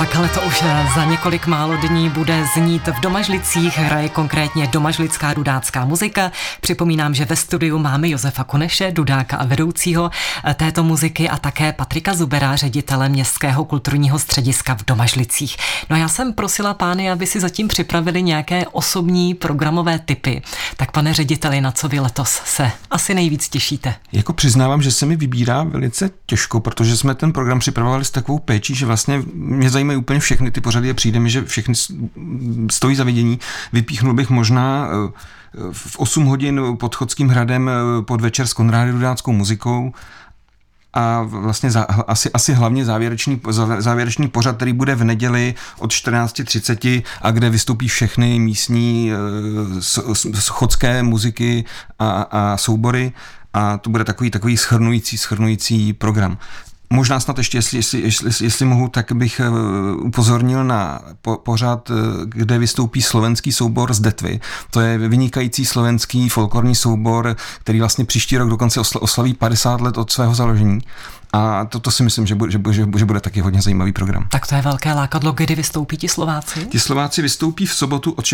Takhle to už za několik málo dní bude znít v Domažlicích, hraje konkrétně domažlická dudácká muzika. Připomínám, že ve studiu máme Josefa Kuneše, dudáka a vedoucího této muziky, a také Patrika Zubera, ředitele Městského kulturního střediska v Domažlicích. No a já jsem prosila pány, aby si zatím připravili nějaké osobní programové tipy. Tak pane řediteli, na co vy letos se asi nejvíc těšíte? Jako přiznávám, že se mi vybírá velice těžko, protože jsme ten program připravovali s takovou péčí, že vlastně mě zajímají úplně všechny ty pořady a přijde mi, že všechny stojí za vidění. Vypíchnul bych možná v 8 hodin pod Chodským hradem podvečer s Konrády dudáckou muzikou a vlastně asi hlavně závěrečný pořad, který bude v neděli od 14:30 a kde vystoupí všechny místní chodské muziky a soubory, a to bude takový shrnující program. Možná snad ještě, jestli mohu, tak bych upozornil na pořad, kde vystoupí slovenský soubor z Detvy. To je vynikající slovenský folklorní soubor, který vlastně příští rok dokonce oslaví 50 let od svého založení. A to si myslím, že bude taky hodně zajímavý program. Tak to je velké lákadlo, kdy vystoupí ti Slováci? Ti Slováci vystoupí v sobotu od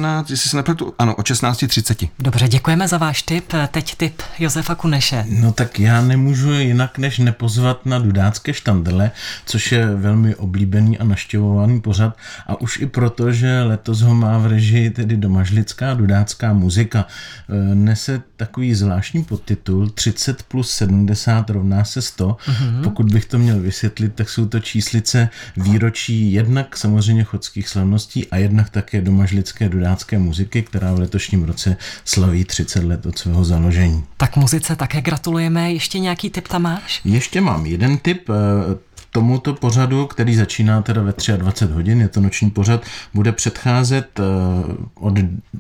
16:30. Dobře, děkujeme za váš tip. Teď tip Josefa Kuneše. No tak já nemůžu jinak, než nepozvat na dudácké štandele, což je velmi oblíbený a naštěvovaný pořad, a už i proto, že letos ho má v režii tedy domažlická dudácká muzika. Nese takový zvláštní podtitul 30 + 70 = 100. Pokud bych to měl vysvětlit, tak jsou to číslice výročí jednak samozřejmě chodských slavností a jednak také domažlické dudácké muziky, která v letošním roce slaví 30 let od svého založení. Tak muzice také gratulujeme. Ještě nějaký tip tam máš? Ještě mám jeden tip. Tomuto pořadu, který začíná teda ve 23 hodin, je to noční pořad, bude předcházet od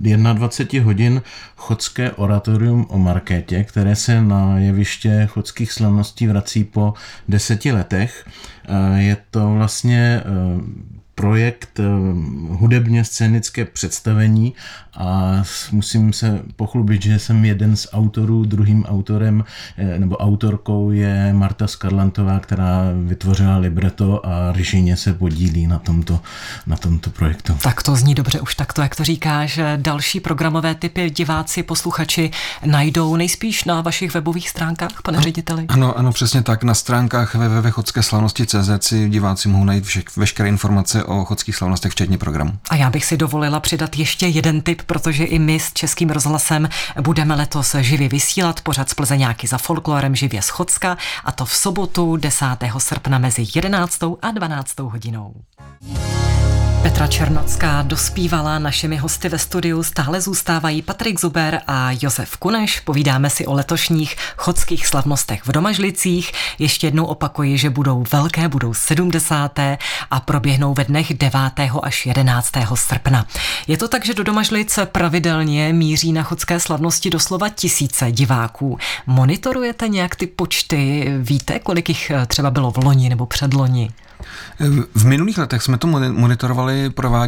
21 hodin Chodské oratorium o Markétě, které se na jeviště chodských slavností vrací po 10 letech. Je to vlastně projekt hudebně scénické představení a musím se pochlubit, že jsem jeden z autorů, druhým autorem nebo autorkou je Marta Skarlantová, která vytvořila libreto a režijně se podílí na tomto projektu. Tak to zní dobře už takto, jak to říkáš. Další programové tipy diváci, posluchači najdou nejspíš na vašich webových stránkách, pane řediteli? Ano, přesně tak. Na stránkách www.chodskéslavnosti.cz si diváci mohou najít veškeré informace o chodských slavnostech, včetně programu. A já bych si dovolila přidat ještě jeden tip, protože i my s Českým rozhlasem budeme letos živě vysílat pořad z Plzeňáky za folklorem živě z Chodska, a to v sobotu 10. srpna mezi 11. a 12. hodinou. Petra Černocká dospívala, našimi hosty ve studiu stále zůstávají Patrik Zuber a Josef Kuneš. Povídáme si o letošních chodských slavnostech v Domažlicích. Ještě jednou opakuji, že budou velké, budou 70. a proběhnou ve dnech 9. až 11. srpna. Je to tak, že do Domažlic pravidelně míří na chodské slavnosti doslova tisíce diváků. Monitorujete nějak ty počty? Víte, kolik jich třeba bylo v loni nebo předloni? V minulých letech jsme to monitorovali,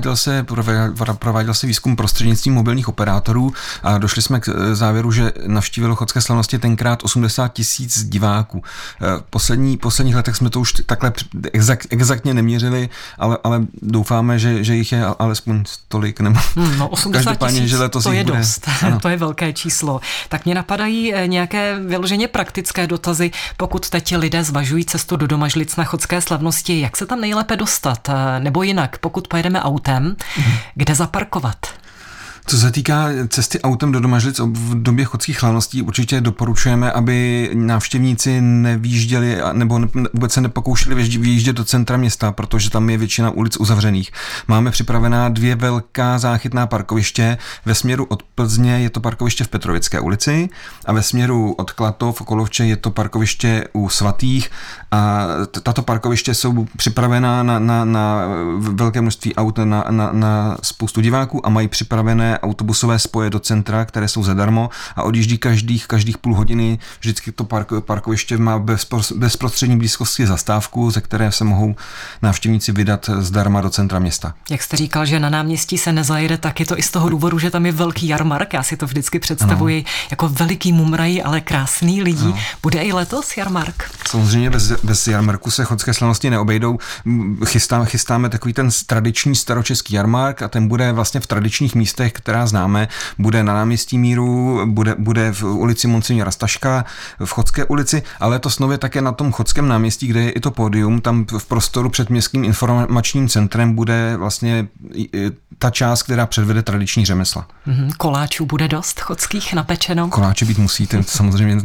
prováděl se výzkum prostřednictvím mobilních operátorů a došli jsme k závěru, že navštívilo chodské slavnosti tenkrát 80 000 diváků. V posledních letech jsme to už takhle exaktně neměřili, ale doufáme, že jich je alespoň tolik. Nebo 80 000, že letos to je bude dost. To je velké číslo. Tak mě napadají nějaké vyloženě praktické dotazy, pokud teď lidé zvažují cestu do Domažlic na chodské slavnosti. Jak se tam nejlépe dostat? Nebo jinak, pokud pojedeme autem, kde zaparkovat? Co se týká cesty autem do Domažlic v době chodských slavností, určitě doporučujeme, aby návštěvníci nevýjížděli nebo vůbec se nepokoušeli vyjíždět do centra města, protože tam je většina ulic uzavřených. Máme připravená 2 velká záchytná parkoviště. Ve směru od Plzně je to parkoviště v Petrovické ulici a ve směru od Klatov, Kolovče, je to parkoviště u Svatých, a tato parkoviště jsou připravená na velké množství aut na spoustu diváků a mají připravené pravidelné autobusové spoje do centra, které jsou zadarmo a odjíždí každých půl hodiny. Vždycky to parkoviště má bezprostřední blízkosti zastávku, ze které se mohou návštěvníci vydat zdarma do centra města. Jak jste říkal, že na náměstí se nezajede, tak je to i z toho důvodu, že tam je velký jarmark. Já si to vždycky představuji jako veliký mumraj, ale krásný lidí. Ano. Bude i letos jarmark? Samozřejmě bez jarmarku se chodské slavnosti neobejdou. Chystáme takový ten tradiční staročeský jarmark a ten bude vlastně v tradičních místech, která známe. Bude na náměstí Míru, bude v ulici Monsignora Staška, v Chodské ulici, ale to nově také na tom Chodském náměstí, kde je i to pódium, tam v prostoru před městským informačním centrem bude vlastně ta část, která předvede tradiční řemesla. Koláčů bude dost chodských napečeno? Koláče být musí, samozřejmě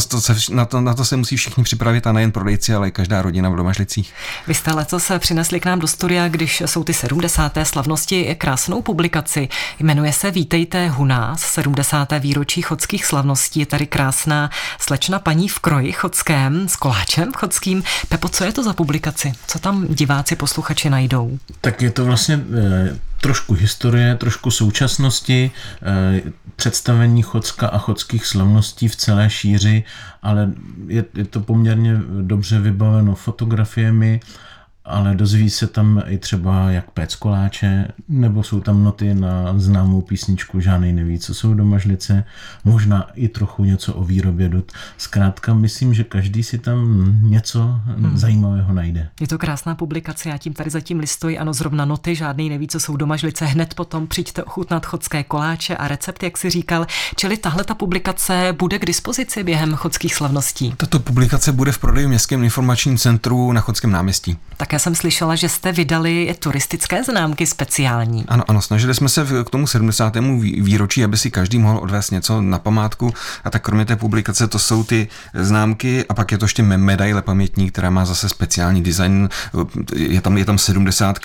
na to se musí všichni připravit a nejen prodejci, ale i každá rodina v Domažlicích. Vy jste letos přinesli k nám do studia, když jsou ty 70. slavnosti, krásnou publikaci. Jmenuje se Vítejte u nás, 70. výročí chodských slavností. Je tady krásná slečna paní v kroji chodském, s koláčem chodským. Pepo, co je to za publikaci? Co tam diváci, posluchači najdou? Tak je to vlastně trošku historie, trošku současnosti, představení Chodska a chodských slavností v celé šíři, ale je to poměrně dobře vybaveno fotografiemi, ale dozví se tam i třeba jak péct koláče, nebo jsou tam noty na známou písničku Žádnej neví, co jsou Domažlice, možná i trochu něco o výrobě dut. Zkrátka myslím, že každý si tam něco zajímavého najde. Je to krásná publikace, já tím tady zatím listuji, ano, zrovna noty, Žádnej neví, co jsou Domažlice, hned potom přijďte ochutnat chodské koláče a recept, jak si říkal, čili tahle ta publikace bude k dispozici během chodských slavností. Tato publikace bude v prodeji v Městském informačním centru na Chodském náměstí. Také jsem slyšela, že jste vydali turistické známky speciální. Ano, snažili jsme se k tomu 70. výročí, aby si každý mohl odvést něco na památku, a tak kromě té publikace to jsou ty známky a pak je to ještě medaile pamětní, která má zase speciální design. Je tam 70,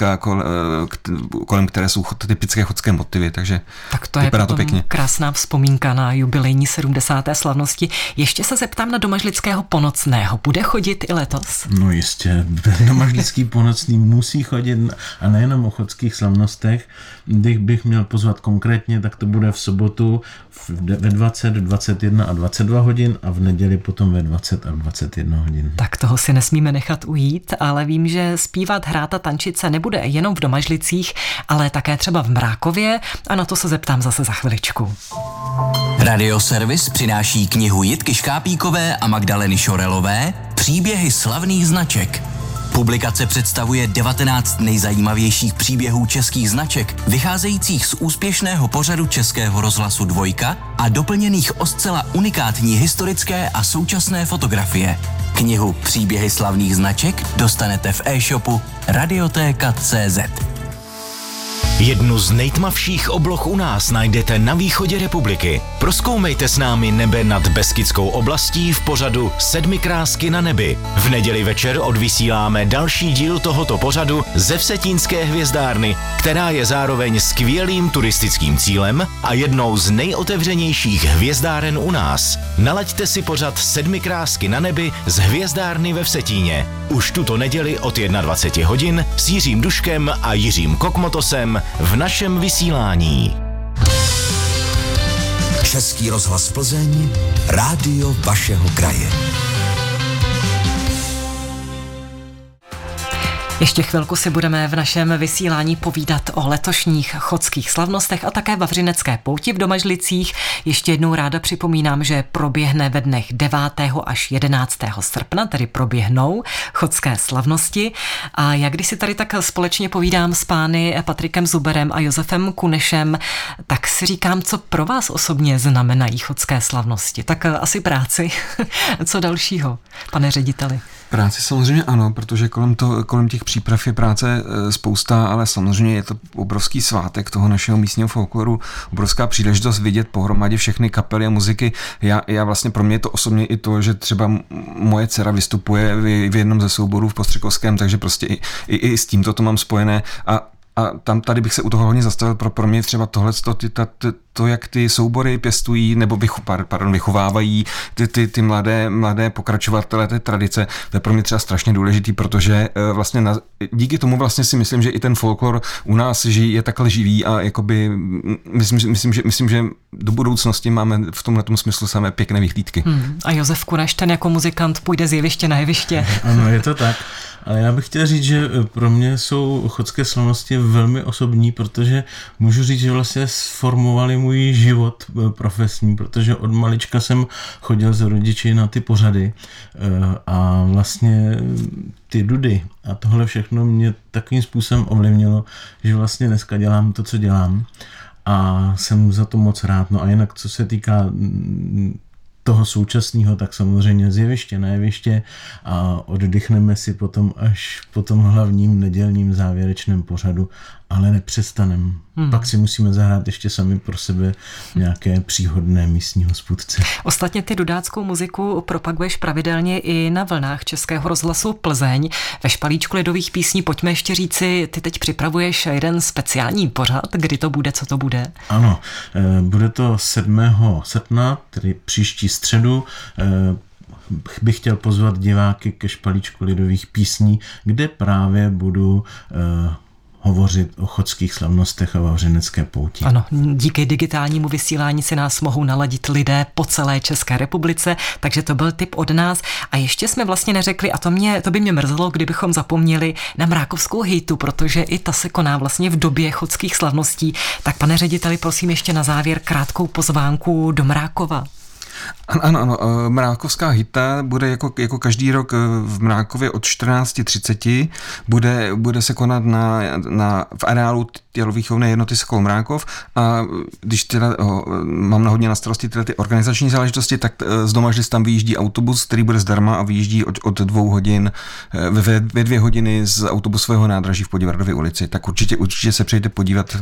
kolem které jsou typické chodské motivy, takže tak to je potom pěkně. Krásná vzpomínka na jubilejní 70. slavnosti. Ještě se zeptám na domažlického ponocného. Bude chodit i letos? No jistě, domažlický ponocný musí chodit a nejenom o chodských slavnostech. Když bych měl pozvat konkrétně, tak to bude v sobotu ve 20, 21 a 22 hodin a v neděli potom ve 20 a 21 hodin. Tak toho si nesmíme nechat ujít, ale vím, že zpívat, hrát a tančit se nebude jenom v Domažlicích, ale také třeba v Mrákově a na to se zeptám zase za chviličku. Radioservis přináší knihu Jitky Škápíkové a Magdaleny Šorelové Příběhy slavných značek. Publikace představuje 19 nejzajímavějších příběhů českých značek, vycházejících z úspěšného pořadu Českého rozhlasu Dvojka a doplněných o zcela unikátní historické a současné fotografie. Knihu Příběhy slavných značek dostanete v e-shopu radiotéka.cz. Jednu z nejtmavších obloh u nás najdete na východě republiky. Prozkoumejte s námi nebe nad Beskidskou oblastí v pořadu 7 krásky na nebi. V neděli večer odvysíláme další díl tohoto pořadu ze Vsetínské hvězdárny, která je zároveň skvělým turistickým cílem a jednou z nejotevřenějších hvězdáren u nás. Nalaďte si pořad 7 krásky na nebi z hvězdárny ve Vsetíně. Už tuto neděli od 21 hodin s Jiřím Duškem a Jiřím Kokmotosem v našem vysílání. Český rozhlas Plzeň, rádio vašeho kraje. Ještě chvilku si budeme v našem vysílání povídat o letošních chodských slavnostech a také vavřinecké pouti v Domažlicích. Ještě jednou ráda připomínám, že proběhne ve dnech 9. až 11. srpna, tedy proběhnou chodské slavnosti. A jak když si tady tak společně povídám s pány Patrikem Zuberem a Josefem Kunešem, tak si říkám, co pro vás osobně znamenají chodské slavnosti. Tak asi práci. Co dalšího, pane řediteli? Práci samozřejmě ano, protože kolem těch příprav je práce spousta, ale samozřejmě je to obrovský svátek toho našeho místního folkloru, obrovská příležitost vidět pohromadě všechny kapely a muziky. Já vlastně pro mě je to osobně i to, že třeba moje dcera vystupuje v jednom ze souborů v Postřikovském, takže prostě i s tímto to mám spojené a A tady bych se u toho hodně zastavil, pro mě třeba tohle, to, jak ty soubory pěstují, nebo vychovávají ty mladé pokračovatele té tradice, to je pro mě třeba strašně důležitý, protože vlastně díky tomu vlastně si myslím, že i ten folklor u nás je takhle živý a jakoby myslím, že do budoucnosti máme v tomhletom smyslu samé pěkné vyhlídky. A Josef Kuneš, ten jako muzikant půjde z jeviště na jeviště. Ano, je to tak. Ale já bych chtěl říct, že pro mě jsou chodské slavnosti velmi osobní, protože můžu říct, že vlastně sformovali můj život profesní, protože od malička jsem chodil s rodiči na ty pořady a vlastně ty dudy a tohle všechno mě takovým způsobem ovlivnilo, že vlastně dneska dělám to, co dělám a jsem za to moc rád. No a jinak, co se týká toho současného, tak samozřejmě z jeviště na jeviště a oddychneme si potom až po tom hlavním nedělním závěrečném pořadu, ale nepřestaneme. Pak si musíme zahrát ještě sami pro sebe nějaké příhodné místní hospůdce. Ostatně ty dudáckou muziku propaguješ pravidelně i na vlnách Českého rozhlasu Plzeň. Ve špalíčku lidových písní pojďme ještě říci, ty teď připravuješ jeden speciální pořad, kdy to bude, co to bude? Ano, bude to 7. srpna, tedy příští středu. Bych chtěl pozvat diváky ke špalíčku lidových písní, kde právě budu hovořit o chodských slavnostech a vavřinecké pouti. Ano, díky digitálnímu vysílání si nás mohou naladit lidé po celé České republice, takže to byl tip od nás. A ještě jsme vlastně neřekli, a to by mě mrzelo, kdybychom zapomněli na Mrákovskou hejtu, protože i ta se koná vlastně v době chodských slavností. Tak pane řediteli, prosím ještě na závěr krátkou pozvánku do Mrákova. Ano, Mrákovská hita bude jako každý rok v Mrákově od 14:30, bude se konat v areálu tělovýchovné jednoty Sokol Mrákov a když mám hodně na starosti ty organizační záležitosti, tak z Domažlic tam vyjíždí autobus, který bude zdarma a vyjíždí od 2 hodin ve 2 hodiny z autobusového nádraží v Poděbradově ulici. Tak určitě se přijďte podívat,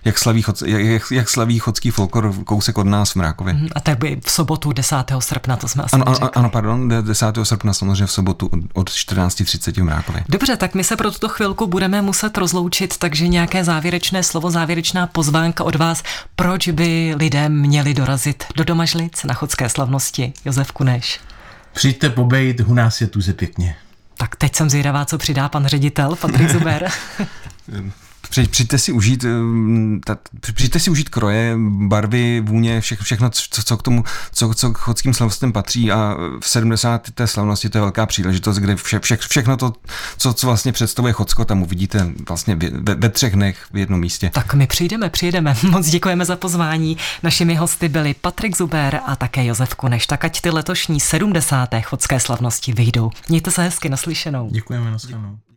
jak slaví chodský folklor kousek od nás v Mrákově. A tak by v sobotu 10. srpna, to jsme asi neřekli. Ano, pardon, 10. srpna samozřejmě v sobotu od 14:30 v Mrákově. Dobře, tak my se pro tuto chvilku budeme muset rozloučit, takže nějaké závěrečné slovo, závěrečná pozvánka od vás, proč by lidé měli dorazit do Domažlic na chodské slavnosti. Josef Kuneš. Přijďte pobejt, u nás je tuze pěkně. Tak teď jsem zvědavá, co přidá pan ředitel Patrik Zuber. Přijďte si užít kroje, barvy, vůně, všechno, co k tomu, co k chodským slavnostem patří a v 70. té slavnosti to je velká příležitost, kde všechno to, co vlastně představuje Chodsko, tam uvidíte vlastně ve 3 dnech v jednom místě. Tak my přijdeme. Moc děkujeme za pozvání. Našimi hosty byli Patrik Zuber a také Josef Kuneš. Tak ať ty letošní 70. chodské slavnosti vyjdou. Mějte se hezky, naslyšenou. Děkujeme, nashledanou.